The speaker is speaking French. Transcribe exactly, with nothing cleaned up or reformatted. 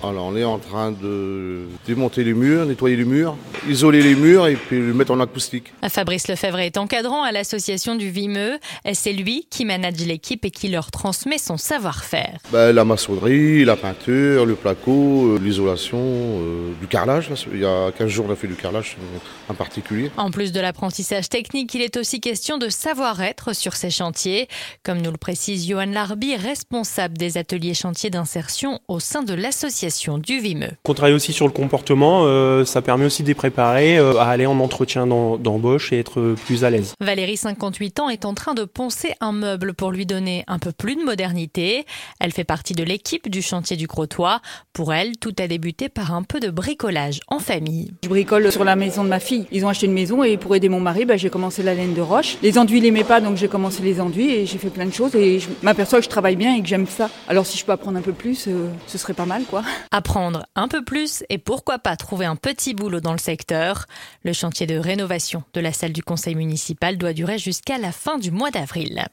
Alors on est en train de démonter les murs, nettoyer les murs, isoler les murs et puis les mettre en acoustique. Fabrice Lefebvre est encadrant à l'association du Vimeux. C'est lui qui manage l'équipe et qui leur transmet son savoir-faire. Ben, la maçonnerie, la peinture, le placo, euh, l'isolation, euh, du carrelage. Là, il y a quinze jours on a fait du carrelage en particulier. En plus de l'apprentissage technique, il est aussi question de savoir-être sur ces chantiers. Comme nous le précise Johan Larby, responsable des ateliers chantiers d'insertion au sein de l'association du Vimeux. On travaille aussi sur le comportement, euh, ça permet aussi de les préparer euh, à aller en entretien d'em- d'embauche et être plus à l'aise. Valérie, cinquante-huit ans, est en train de poncer un meuble pour lui donner un peu plus de modernité. Elle fait partie de l'équipe du chantier du Crotoy. Pour elle, tout a débuté par un peu de bricolage en famille. Je bricole sur la maison de ma fille. Ils ont acheté une maison et pour aider mon mari, bah, j'ai commencé la laine de roche. Les enduits, ils l'aimaient pas, donc j'ai commencé les enduits et j'ai fait plein de choses et je m'aperçois que je travaille bien et que j'aime ça. Alors si je peux apprendre un peu plus, euh, ce serait pas mal, quoi. Apprendre un peu plus et pourquoi pas trouver un petit boulot dans le secteur. Le chantier de rénovation de la salle du conseil municipal doit durer jusqu'à la fin du mois d'avril.